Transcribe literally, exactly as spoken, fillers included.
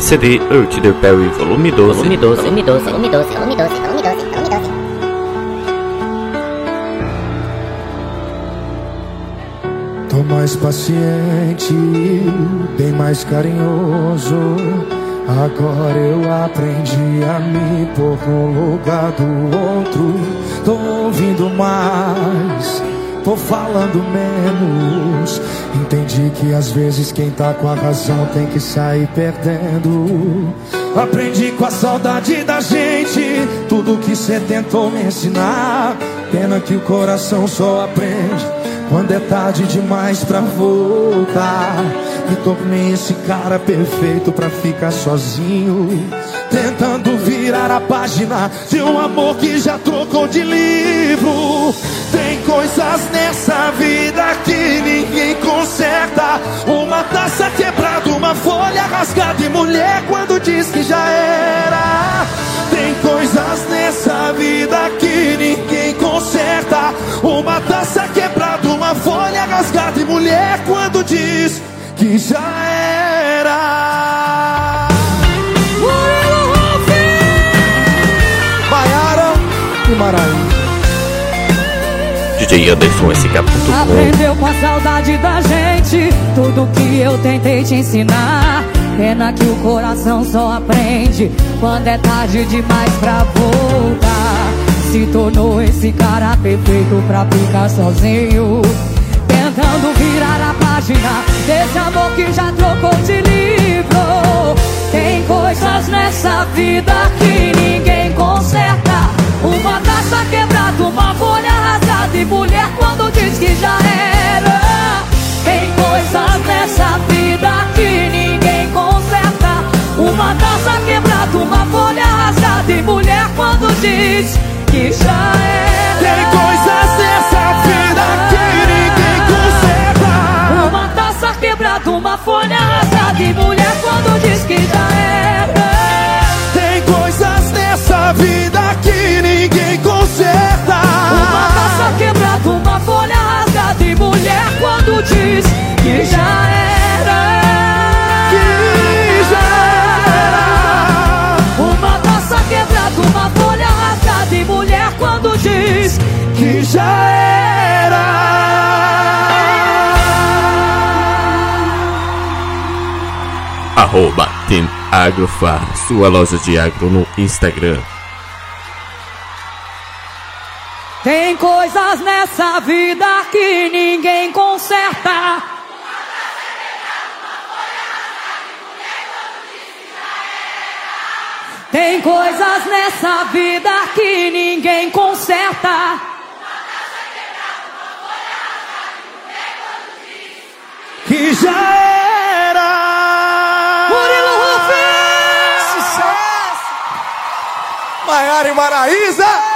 C D Earth the Perry volume doze. Volume doze, volume doze, volume doze, volume doze, volume doze, volume doze. Tô mais paciente, bem mais carinhoso. Agora eu aprendi a me pôr no lugar do outro. Tô ouvindo mais, tô falando menos. Entendi que às vezes quem tá com a razão tem que sair perdendo. Aprendi com a saudade da gente tudo que cê tentou me ensinar. Pena que o coração só aprende quando é tarde demais pra voltar. Me tornei esse cara perfeito pra ficar sozinho, tentando virar a página de um amor que já trocou de livro. Tem coisas nessa vida que ninguém conserta. Uma taça quebrada, uma folha rasgada, e mulher quando diz que já era. Tem coisas nessa vida que ninguém conserta. Uma taça quebrada, uma folha rasgada, e mulher quando diz que já era. Murilo Rufin, Maiara e Maraí. D J Anderson S K ponto com. aprendeu com a saudade da gente tudo que eu tentei te ensinar. Pena que o coração só aprende quando é tarde demais pra voltar. Se tornou esse cara perfeito pra ficar sozinho, tentando virar a página desse amor que já trocou de livro. Tem coisas nessa vida que ninguém conserta. Uma taça quebrada, uma folha rasgada, e mulher quando diz que já era. Tem coisas nessa vida que ninguém conserta. Uma taça quebrada, uma folha rasgada, e mulher quando diz que já era. Tem coisas nessa vida que ninguém conserta. Uma taça quebrada, uma folha rasgada, e mulher quando diz que já era. Tem coisas nessa vida que ninguém conserta. Uma taça quebrada, uma folha rasgada, e mulher quando diz que já era. Que já era. Uma taça quebrada, uma folha rasgada, e mulher quando diz Que já era. Arroba Team Agrofar, sua loja de agro no Instagram. tem coisas nessa vida que ninguém conserta. Tem coisas nessa vida que ninguém conserta. Que já era. Murilo Rufin! Sucesso! Maiara e Maraísa.